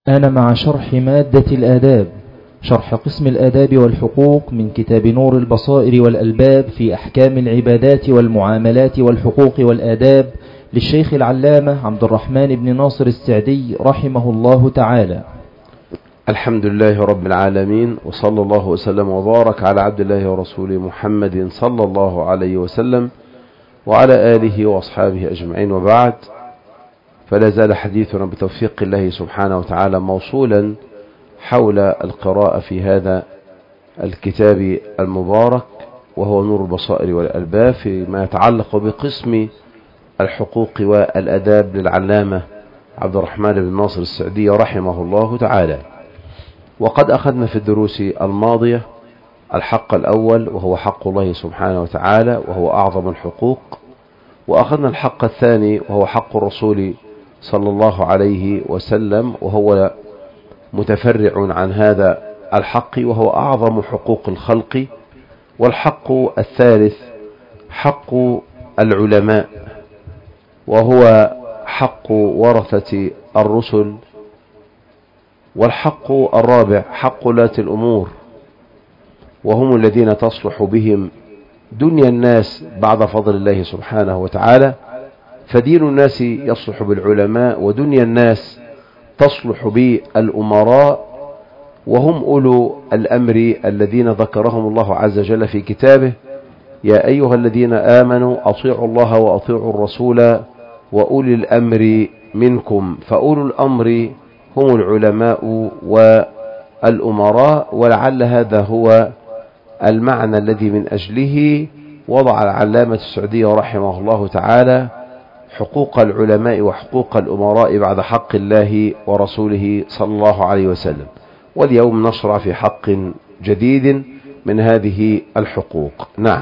أنا مع شرح مادة الآداب، شرح قسم الآداب والحقوق من كتاب نور البصائر والألباب في أحكام العبادات والمعاملات والحقوق والآداب للشيخ العلامة عبد الرحمن بن ناصر السعدي رحمه الله تعالى. الحمد لله رب العالمين، وصلى الله وسلم وبارك على عبد الله ورسوله محمد صلى الله عليه وسلم وعلى آله وأصحابه أجمعين، وبعد. فلا زال حديثنا بتوفيق الله سبحانه وتعالى موصولا حول القراءة في هذا الكتاب المبارك، وهو نور البصائر والألباب، فيما يتعلق بقسم الحقوق والأداب للعلامة عبد الرحمن بن ناصر السعدي رحمه الله تعالى. وقد أخذنا في الدروس الماضية الحق الأول، وهو حق الله سبحانه وتعالى، وهو أعظم الحقوق. وأخذنا الحق الثاني، وهو حق الرسول صلى الله عليه وسلم، وهو متفرع عن هذا الحق، وهو أعظم حقوق الخلق. والحق الثالث حق العلماء، وهو حق ورثة الرسل. والحق الرابع حق ولاة الأمور، وهم الذين تصلح بهم دنيا الناس بعد فضل الله سبحانه وتعالى. فدين الناس يصلح بالعلماء، ودنيا الناس تصلح بالأمراء، وهم أولو الأمر الذين ذكرهم الله عز وجل في كتابه: يا أيها الذين آمنوا أطيعوا الله وأطيعوا الرسول وأولي الأمر منكم. فأولو الأمر هم العلماء والأمراء. ولعل هذا هو المعنى الذي من أجله وضع العلامة السعدي رحمه الله تعالى حقوق العلماء وحقوق الأمراء بعد حق الله ورسوله صلى الله عليه وسلم. واليوم نشرع في حق جديد من هذه الحقوق. نعم.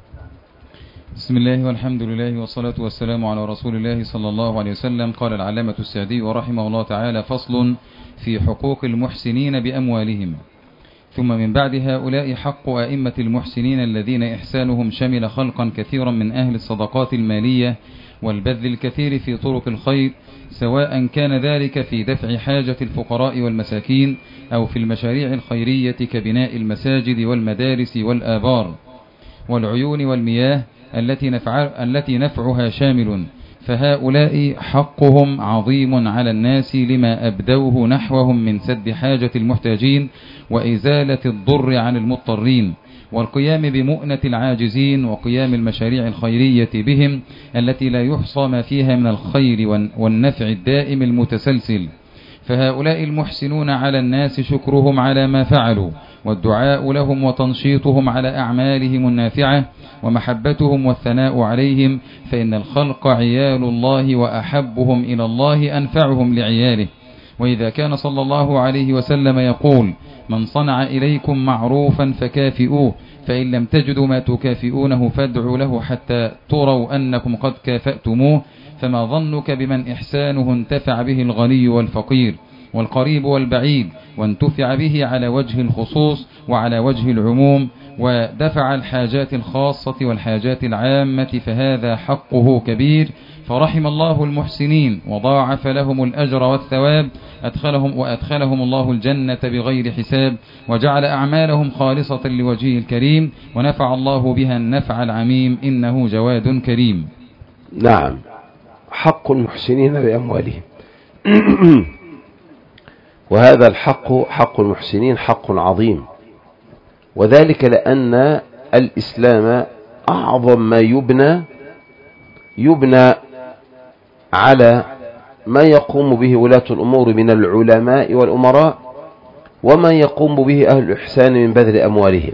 بسم الله والحمد لله والصلاة والسلام على رسول الله صلى الله عليه وسلم. قال العلامة السعدي رحمه الله تعالى: فصل في حقوق المحسنين بأموالهم. ثم من بعد هؤلاء حق أئمة المحسنين الذين إحسانهم شمل خلقا كثيرا من أهل الصدقات المالية والبذل الكثير في طرق الخير، سواء كان ذلك في دفع حاجة الفقراء والمساكين أو في المشاريع الخيرية كبناء المساجد والمدارس والآبار والعيون والمياه التي نفعها شامل. فهؤلاء حقهم عظيم على الناس لما أبدوه نحوهم من سد حاجة المحتاجين وإزالة الضر عن المضطرين والقيام بمؤنة العاجزين وقيام المشاريع الخيرية بهم التي لا يحصى ما فيها من الخير والنفع الدائم المتسلسل. فهؤلاء المحسنون على الناس شكرهم على ما فعلوا، والدعاء لهم وتنشيطهم على أعمالهم النافعة، ومحبتهم والثناء عليهم، فإن الخلق عيال الله، وأحبهم إلى الله أنفعهم لعياله. وإذا كان صلى الله عليه وسلم يقول: من صنع إليكم معروفا فكافئوه، فإن لم تجدوا ما تكافئونه فادعوا له حتى تروا أنكم قد كافأتموه، فما ظنك بمن إحسانه انتفع به الغني والفقير والقريب والبعيد، وانتفع به على وجه الخصوص وعلى وجه العموم، ودفع الحاجات الخاصة والحاجات العامة، فهذا حقه كبير. فرحم الله المحسنين وضاعف لهم الأجر والثواب، وأدخلهم الله الجنة بغير حساب، وجعل أعمالهم خالصة لوجهه الكريم، ونفع الله بها النفع العميم، إنه جواد كريم. نعم. حق المحسنين بأموالهم. وهذا الحق حق المحسنين حق عظيم، وذلك لأن الإسلام أعظم ما يبنى على ما يقوم به ولاة الأمور من العلماء والأمراء، وما يقوم به أهل الإحسان من بذل أموالهم.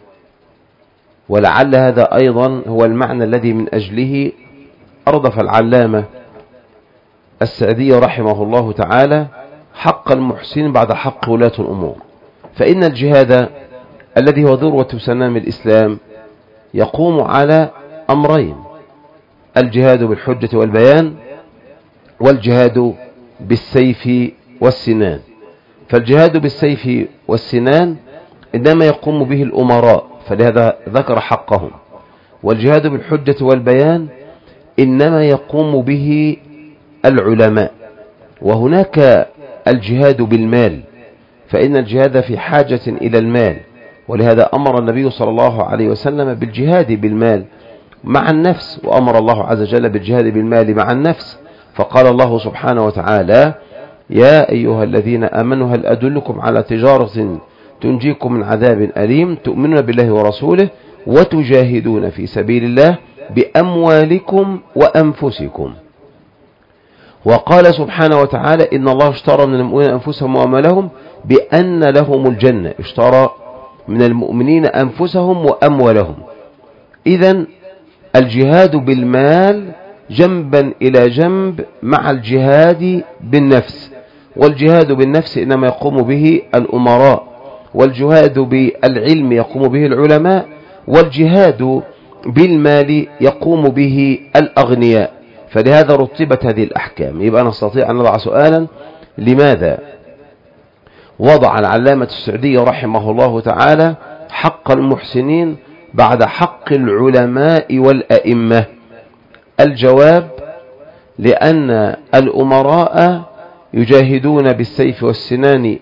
ولعل هذا أيضا هو المعنى الذي من أجله أردف العلامة السعدي رحمه الله تعالى حق المحسنين بعد حق ولاة الأمور. فإن الجهاد الذي هو ذروة سنام الإسلام يقوم على أمرين: الجهاد بالحجة والبيان، والجهاد بالسيف والسنان. فالجهاد بالسيف والسنان إنما يقوم به الأمراء، فلهذا ذكر حقهم. والجهاد بالحجة والبيان إنما يقوم به العلماء. وهناك الجهاد بالمال، فإن الجهاد في حاجة إلى المال، ولهذا أمر النبي صلى الله عليه وسلم بالجهاد بالمال مع النفس، وأمر الله عز وجل بالجهاد بالمال مع النفس، فقال الله سبحانه وتعالى: يا أيها الذين آمنوا هل أدلكم على تجارة تنجيكم من عذاب أليم تؤمنون بالله ورسوله وتجاهدون في سبيل الله بأموالكم وأنفسكم. وقال سبحانه وتعالى: إن الله اشترى من المؤمنين أنفسهم وأموالهم بأن لهم الجنة. اشترى من المؤمنين أنفسهم وأموالهم. إذن الجهاد بالمال جنبا إلى جنب مع الجهاد بالنفس، والجهاد بالنفس إنما يقوم به الأمراء، والجهاد بالعلم يقوم به العلماء، والجهاد بالمال يقوم به الأغنياء. فلهذا رتبت هذه الأحكام. يبقى نستطيع أن نضع سؤالا: لماذا وضع العلامة السعدي رحمه الله تعالى حق المحسنين بعد حق العلماء والأئمة؟ الجواب: لأن الأمراء يجاهدون بالسيف والسنان،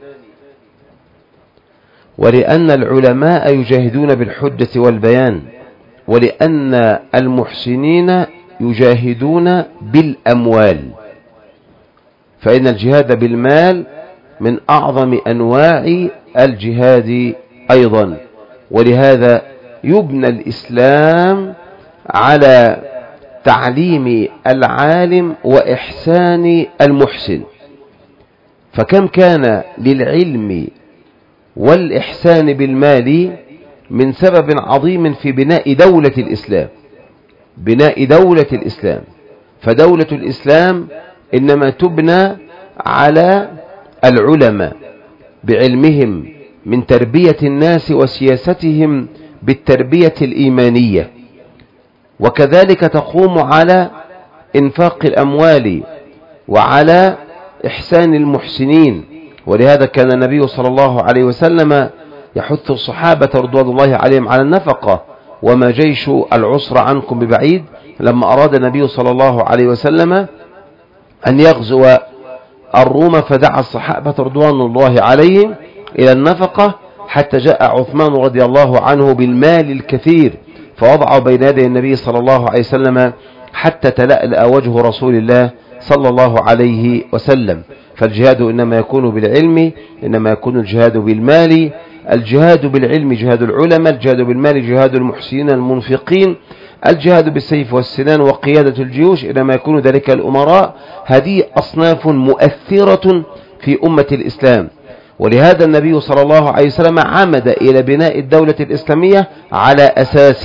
ولأن العلماء يجاهدون بالحجة والبيان، ولأن المحسنين يجاهدون بالأموال. فإن الجهاد بالمال من أعظم أنواع الجهاد أيضا، ولهذا يبنى الإسلام على تعليم العالم وإحسان المحسن. فكم كان للعلم والإحسان بالمال من سبب عظيم في بناء دولة الإسلام، بناء دولة الإسلام. فدولة الإسلام إنما تبنى على العلماء بعلمهم من تربية الناس وسياستهم بالتربية الإيمانية، وكذلك تقوم على إنفاق الأموال وعلى إحسان المحسنين. ولهذا كان النبي صلى الله عليه وسلم يحث الصحابة رضوان الله عليهم على النفقة: وما جيش العسر عنكم ببعيد. لما أراد النبي صلى الله عليه وسلم أن يغزو الروم فدعا الصحابة رضوان الله عليهم إلى النفقة، حتى جاء عثمان رضي الله عنه بالمال الكثير فوضعه بين يدي النبي صلى الله عليه وسلم حتى تلألأ وجه رسول الله صلى الله عليه وسلم. فالجهاد إنما يكون بالعلم، إنما يكون الجهاد بالمال. الجهاد بالعلم جهاد العلماء، الجهاد بالمال جهاد المحسنين المنفقين، الجهاد بالسيف والسنان وقيادة الجيوش إنما يكون ذلك الأمراء. هذه أصناف مؤثرة في أمة الإسلام، ولهذا النبي صلى الله عليه وسلم عمد إلى بناء الدولة الإسلامية على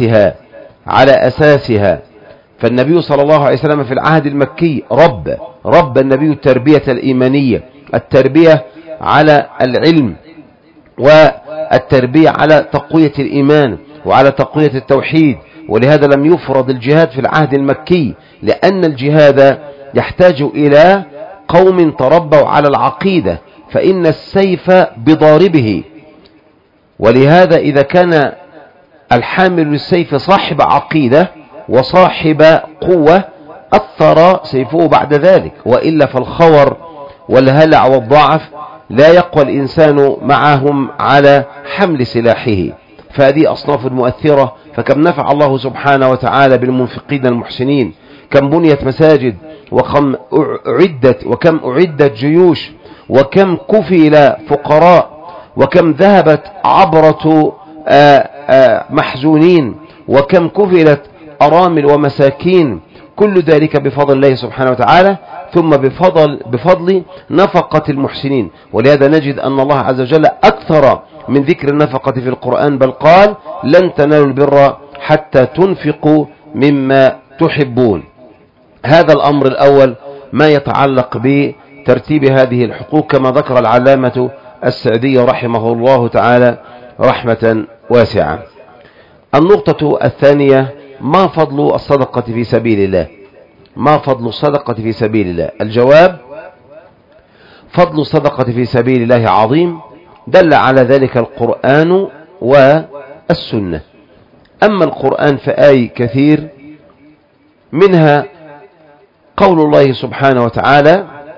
أساسها. فالنبي صلى الله عليه وسلم في العهد المكي رب النبي التربية الإيمانية، التربية على العلم، والتربية على تقوية الإيمان وعلى تقوية التوحيد. ولهذا لم يفرض الجهاد في العهد المكي، لأن الجهاد يحتاج إلى قوم تربوا على العقيدة، فإن السيف بضاربه. ولهذا إذا كان الحامل للسيف صاحب عقيدة وصاحب قوة أثر سيفه بعد ذلك، وإلا فالخور والهلع والضعف لا يقوى الإنسان معهم على حمل سلاحه. فهذه أصناف مؤثرة. فكم نفع الله سبحانه وتعالى بالمنفقين المحسنين، كم بنيت مساجد، وكم أعدت جيوش، وكم كفل فقراء، وكم ذهبت عبرة محزونين، وكم كفلت أرامل ومساكين. كل ذلك بفضل الله سبحانه وتعالى، ثم بفضل نفقة المحسنين. ولهذا نجد أن الله عز وجل أكثر من ذكر النفقة في القرآن، بل قال: لن تنالوا البر حتى تنفقوا مما تحبون. هذا الأمر الأول ما يتعلق بترتيب هذه الحقوق كما ذكر العلامة السعدي رحمه الله تعالى رحمة واسعة. النقطة الثانية: ما فضل الصدقة في سبيل الله؟ ما فضل الصدقة في سبيل الله؟ الجواب: فضل الصدقة في سبيل الله عظيم، دل على ذلك القرآن والسنة. أما القرآن فآي كثير، منها قول الله سبحانه وتعالى: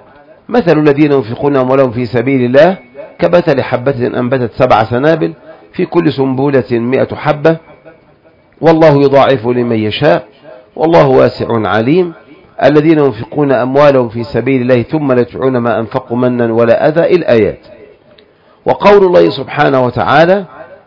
مثل الذين ينفقون أموالهم في سبيل الله كمثل حبة أنبتت 7 سنابل في كل سنبلة 100 حبة والله يضاعف لمن يشاء والله واسع عليم. الذين ينفقون أموالهم في سبيل الله ثم لا يتبعون ما أنفقوا منا ولا أذى الآيات. وقول الله سبحانه وتعالى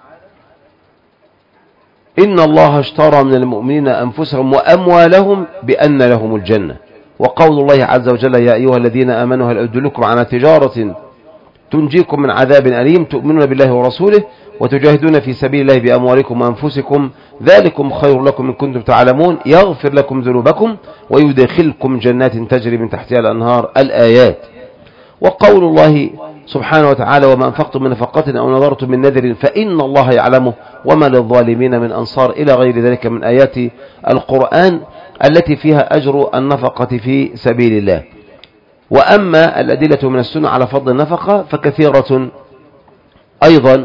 إن الله اشترى من المؤمنين أنفسهم وأموالهم بأن لهم الجنة. وقول الله عز وجل يا أيها الذين آمنوا هل أدلكم على تجارة تنجيكم من عذاب أليم تؤمنون بالله ورسوله وتجاهدون في سبيل الله بأموالكم وأنفسكم ذلكم خير لكم إن كنتم تعلمون يغفر لكم ذنوبكم ويدخلكم جنات تجري من تحتها الأنهار الآيات. وقول الله سبحانه وتعالى وما أنفقتم من نفقة أو نظرتم من نذر فإن الله يعلمه وما للظالمين من أنصار إلى غير ذلك من آيات القرآن التي فيها أجر النفقة في سبيل الله. وأما الأدلة من السنة على فضل النفقة فكثيرة أيضا،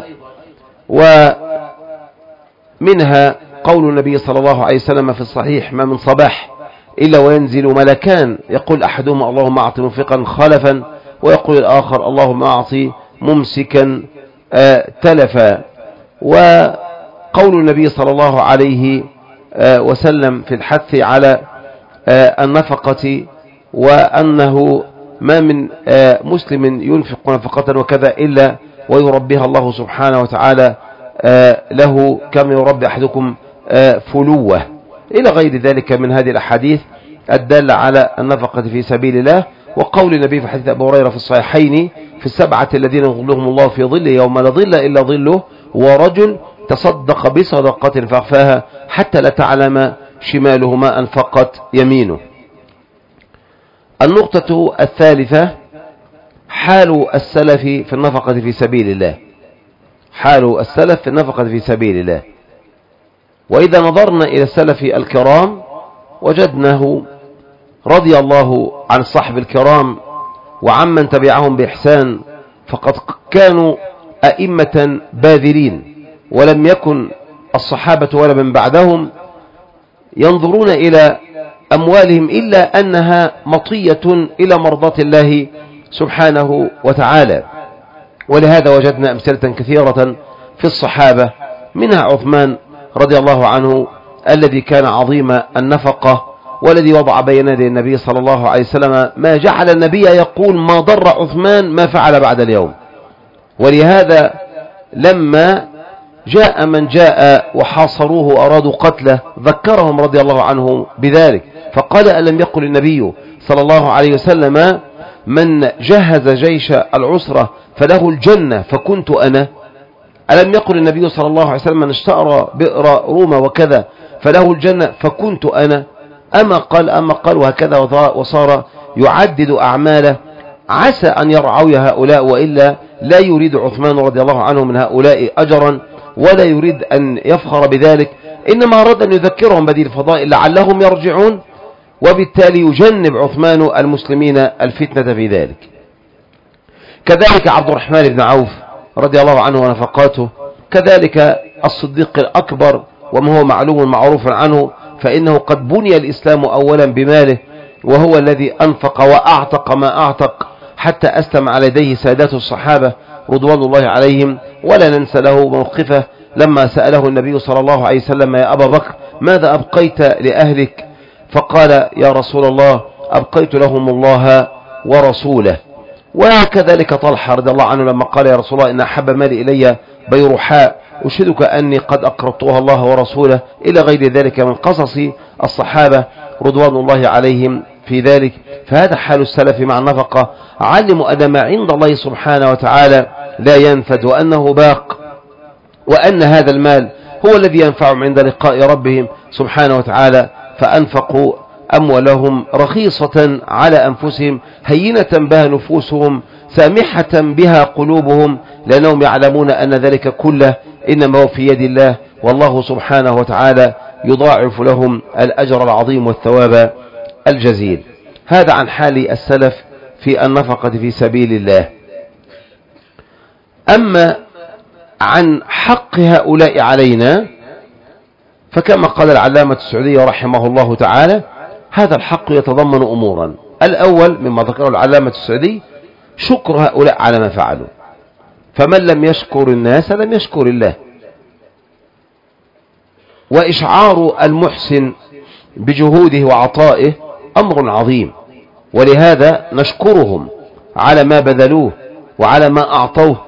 ومنها قول النبي صلى الله عليه وسلم في الصحيح ما من صباح إلا وينزل ملكان يقول أحدهما اللهم أعط منفقا خلفا ويقول الآخر اللهم أعطي ممسكا تلفا. وقول النبي صلى الله عليه وسلم في الحث على النفقة وأنه ما من مسلم ينفق نفقة وكذا إلا ويربيها الله سبحانه وتعالى له كما يربي أحدكم فلوة إلى غير ذلك من هذه الأحاديث الدالة على النفقة في سبيل الله. وقول النبي في حديث أبو هريرة في الصحيحين في 7 الذين يظلهم الله في ظله يوم لا ظل إلا ظله ورجل تصدق بصدقة فأخفاها حتى لا تعلم شماله ما أنفقت يمينه. النقطة الثالثة حال السلف في النفقة في سبيل الله. حال السلف في النفقة في سبيل الله. وإذا نظرنا إلى السلف الكرام وجدناه رضي الله عن الصحب الكرام وعمن تبعهم بإحسان فقد كانوا أئمة باذلين ولم يكن الصحابة ولا من بعدهم ينظرون إلى أموالهم إلا أنها مطية إلى مرضاة الله سبحانه وتعالى. ولهذا وجدنا أمثلة كثيرة في الصحابة منها عثمان رضي الله عنه الذي كان عظيم النفقة والذي وضع بين يدي النبي صلى الله عليه وسلم ما جعل النبي يقول ما ضر عثمان ما فعل بعد اليوم. ولهذا لما جاء من جاء وحاصروه وأرادوا قتله ذكرهم رضي الله عنه بذلك فقال ألم يقل النبي صلى الله عليه وسلم من جهز جيش العسرة فله الجنة فكنت أنا؟ ألم يقل النبي صلى الله عليه وسلم من اشتأر بئر روما وكذا فله الجنة فكنت أنا؟ أما قال وهكذا وصار يعدد أعماله عسى أن يرعوي هؤلاء وإلا لا يريد عثمان رضي الله عنه من هؤلاء أجرا ولا يريد أن يفخر بذلك إنما أراد أن يذكرهم بهذه الفضائل لعلهم يرجعون وبالتالي يجنب عثمان المسلمين الفتنة في ذلك. كذلك عبد الرحمن بن عوف رضي الله عنه ونفقاته كذلك الصديق الأكبر وما هو معلوم معروف عنه فإنه قد بني الإسلام أولا بماله وهو الذي أنفق وأعتق ما أعتق حتى أسلم على يديه سادات الصحابة رضوان الله عليهم. ولا ننسى له موقفه لما سأله النبي صلى الله عليه وسلم يا أبا بكر ماذا أبقيت لأهلك؟ فقال يا رسول الله أبقيت لهم الله ورسوله. وكذلك طلحة رضي الله عنه لما قال يا رسول الله إن أحب مالي إلي بيرحاء أشهدك أني قد أقرضتها الله ورسوله إلى غير ذلك من قصص الصحابة رضوان الله عليهم في ذلك. فهذا حال السلف مع النفقة علموا أن ما عند الله سبحانه وتعالى لا ينفد وأنه باق وأن هذا المال هو الذي ينفعهم عند لقاء ربهم سبحانه وتعالى. فأنفقوا أموالهم رخيصة على أنفسهم هينة بها نفوسهم سامحة بها قلوبهم لأنهم يعلمون أن ذلك كله إنما هو في يد الله والله سبحانه وتعالى يضاعف لهم الأجر العظيم والثواب الجزيل. هذا عن حال السلف في النفقة في سبيل الله. أما عن حق هؤلاء علينا فكما قال العلامة السعدي رحمه الله تعالى هذا الحق يتضمن أمورا الأول مما ذكره العلامة السعدي شكر هؤلاء على ما فعلوا، فمن لم يشكر الناس لم يشكر الله. وإشعار المحسن بجهوده وعطائه أمر عظيم، ولهذا نشكرهم على ما بذلوه وعلى ما أعطوه.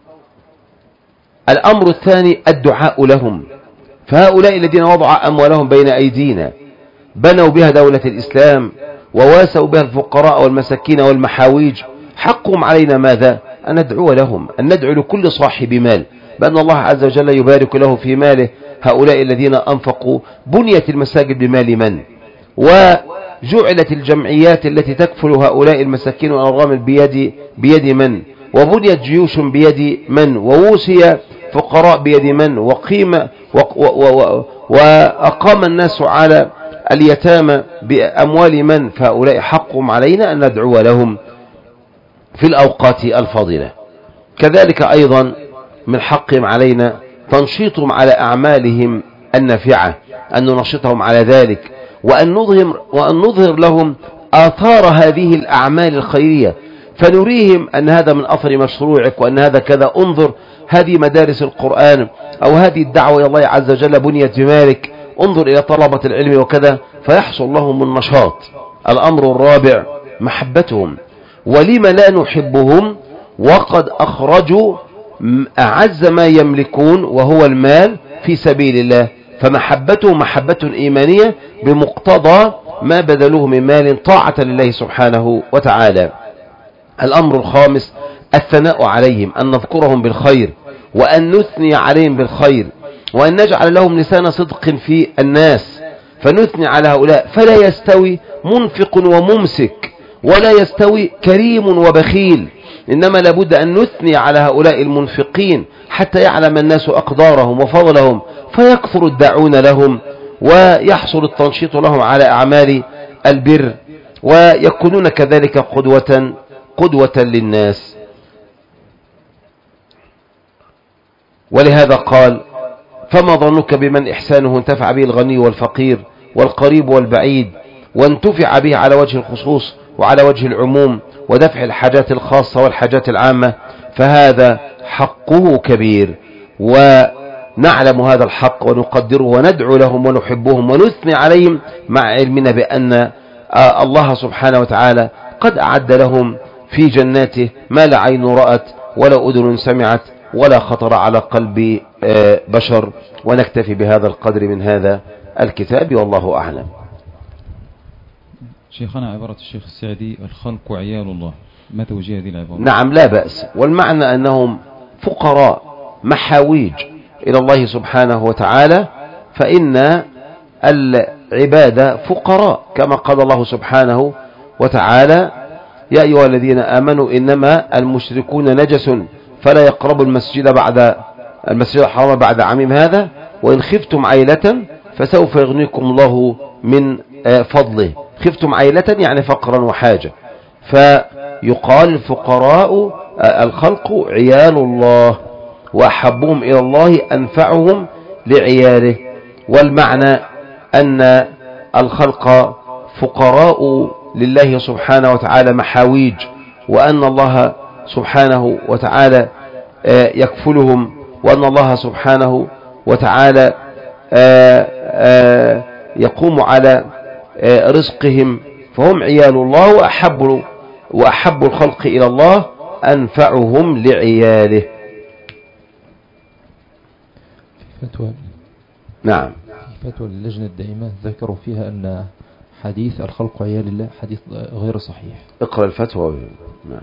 الأمر الثاني الدعاء لهم، فهؤلاء الذين وضعوا أموالهم بين أيدينا بنوا بها دولة الإسلام وواسوا بها الفقراء والمساكين والمحاويج، حقهم علينا ماذا؟ أن ندعو لهم، أن ندعو لكل صاحب مال بأن الله عز وجل يبارك له في ماله. هؤلاء الذين أنفقوا بنيت المساجد بمال من؟ وجعلت الجمعيات التي تكفل هؤلاء المساكين والأرامل بيد من؟ وبنيت جيوش بيد من؟ ووصي فقراء بيد من؟ وأقام الناس على اليتامى بأموال من؟ فهؤلاء حقهم علينا أن ندعو لهم في الأوقات الفاضلة. كذلك أيضا من حقهم علينا تنشيطهم على أعمالهم النافعة، أن ننشطهم على ذلك، وأن نظهر لهم آثار هذه الأعمال الخيرية، فنريهم أن هذا من أثر مشروعك وأن هذا كذا. انظر هذه مدارس القرآن أو هذه الدعوة إلى الله عز وجل بنيت بمالك، انظر إلى طلبة العلم وكذا، فيحصل لهم النشاط. الأمر الرابع محبتهم، ولما لا نحبهم وقد أخرجوا أعز ما يملكون وهو المال في سبيل الله، فمحبتهم محبة إيمانية بمقتضى ما بذلوه من مال طاعة لله سبحانه وتعالى. الأمر الخامس الثناء عليهم، أن نذكرهم بالخير وأن نثني عليهم بالخير، وأن نجعل لهم لسان صدق في الناس، فنثني على هؤلاء. فلا يستوي منفق وممسك، ولا يستوي كريم وبخيل، إنما لابد أن نثني على هؤلاء المنفقين حتى يعلم الناس أقدارهم وفضلهم، فيكثر الداعون لهم ويحصل التنشيط لهم على أعمال البر، ويكونون كذلك قدوة للناس. ولهذا قال: فما ظنك بمن إحسانه انتفع به الغني والفقير والقريب والبعيد، وانتفع به على وجه الخصوص وعلى وجه العموم ودفع الحاجات الخاصة والحاجات العامة، فهذا حقه كبير، ونعلم هذا الحق ونقدره وندعو لهم ونحبهم ونثني عليهم، مع علمنا بأن الله سبحانه وتعالى قد أعد لهم في جناته ما لا عين رأت ولا أذن سمعت ولا خطر على قلب بشر. ونكتفي بهذا القدر من هذا الكتاب، والله أعلم. شيخنا، عبارة الشيخ السعدي: الخلق عيال الله، ما توجيه هذه العبارة؟ نعم، لا بأس، والمعنى أنهم فقراء محاويج إلى الله سبحانه وتعالى، فإن العباد فقراء كما قال الله سبحانه وتعالى: يا أيها الذين آمنوا إنما المشركون نجس فلا يقربوا المسجد الحرام بعد عامهم هذا وإن خفتم عيلة فسوف يغنيكم الله من فضله. خفتم عيلة يعني فقرا وحاجة، فيقال الفقراء الخلق عيال الله، وأحبهم إلى الله أنفعهم لعياله. والمعنى أن الخلق فقراء لله سبحانه وتعالى محاويج، وأن الله سبحانه وتعالى يكفلهم، وأن الله سبحانه وتعالى يقوم على رزقهم، فهم عيال الله، وأحب الخلق إلى الله أنفعهم لعياله. فتوى نعم، في فتوى للجنة الدائمة ذكروا فيها أن حديث الخلق عيال الله حديث غير صحيح. اقرأ الفتوى. نعم.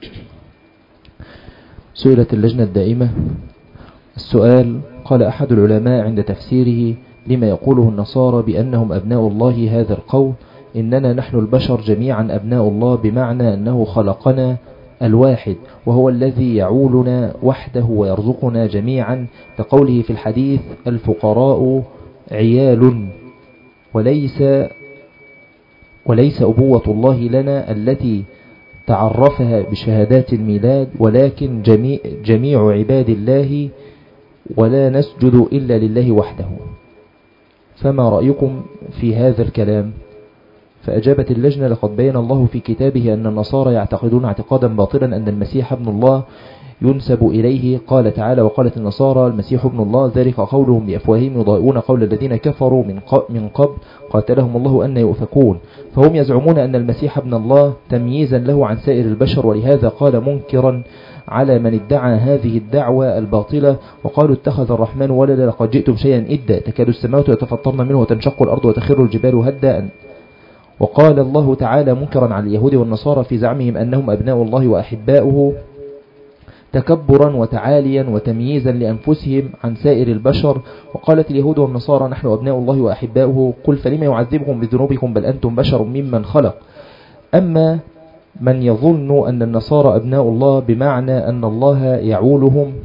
سئلت اللجنة الدائمة السؤال، قال أحد العلماء عند تفسيره لما يقوله النصارى بأنهم أبناء الله هذا القول: إننا نحن البشر جميعا أبناء الله، بمعنى أنه خلقنا الواحد وهو الذي يعولنا وحده ويرزقنا جميعا، كقوله في الحديث: الفقراء عيال، وليس أبوة الله لنا التي تعرفها بشهادات الميلاد، ولكن جميع عباد الله، ولا نسجد إلا لله وحده. فما رأيكم في هذا الكلام؟ فأجابت اللجنة: لقد بين الله في كتابه أن النصارى يعتقدون اعتقادا باطلا أن المسيح ابن الله ينسب إليه. قال تعالى: وقالت النصارى المسيح ابن الله، ذلك قولهم بأفواههم يضاهئون قول الذين كفروا من قبل قاتلهم الله أن يؤفكون. فهم يزعمون أن المسيح ابن الله تمييزا له عن سائر البشر، ولهذا قال منكرا على من ادعى هذه الدعوة الباطلة وقالوا: اتخذ الرحمن ولدا لقد جئتم شيئا إدا، تكاد السماوات يتفطرن منه وتنشق الأرض وتخر الجبال هدا. وقال الله تعالى منكرا على اليهود والنصارى في زعمهم أنهم أبناء الله وأحباؤه تكبرا وتعاليا وتمييزا لأنفسهم عن سائر البشر. وقالت اليهود والنصارى: نحن أبناء الله وأحباؤه، قل فلما يعذبكم بذنوبكم بل أنتم بشر ممن خلق. أما من يظن أن النصارى أبناء الله بمعنى أن الله يعولهم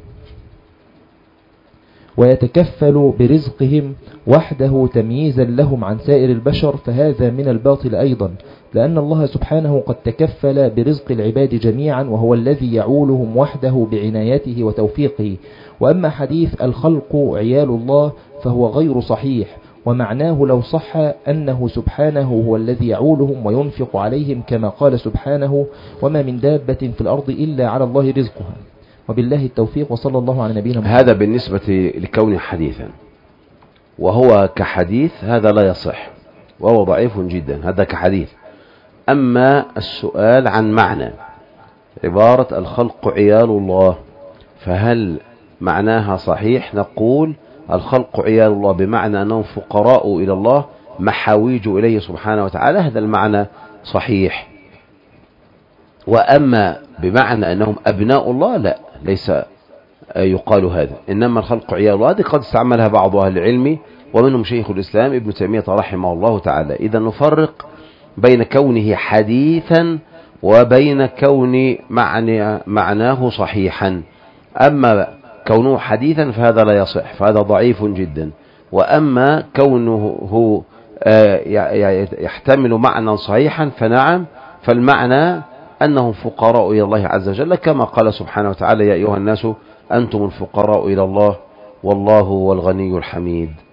ويتكفل برزقهم وحده تمييزا لهم عن سائر البشر، فهذا من الباطل أيضا، لأن الله سبحانه قد تكفل برزق العباد جميعا، وهو الذي يعولهم وحده بعنايته وتوفيقه. وأما حديث الخلق عيال الله فهو غير صحيح، ومعناه لو صح أنه سبحانه هو الذي يعولهم وينفق عليهم، كما قال سبحانه: وما من دابة في الأرض إلا على الله رزقها. وبالله التوفيق، وصلى الله على نبينا محمد. هذا بالنسبة لكونه حديثا، وهو كحديث هذا لا يصح وهو ضعيف جدا، هذا كحديث. أما السؤال عن معنى عبارة الخلق عيال الله فهل معناها صحيح؟ نقول الخلق عيال الله بمعنى أنهم فقراء إلى الله محاويج إليه سبحانه وتعالى، هذا المعنى صحيح. وأما بمعنى أنهم أبناء الله لا، ليس يقال هذا، إنما الخلق عيال الله هذه قد استعملها بعض أهل العلم ومنهم شيخ الإسلام ابن تيمية رحمه الله تعالى. إذا نفرق بين كونه حديثا وبين كون معناه صحيحا. أما كونه حديثا فهذا لا يصح، فهذا ضعيف جدا. وأما كونه يحتمل معنى صحيحا فنعم، فالمعنى أنهم فقراء إلى الله عز وجل، كما قال سبحانه وتعالى: يا أيها الناس أنتم الفقراء إلى الله والله هو الغني الحميد.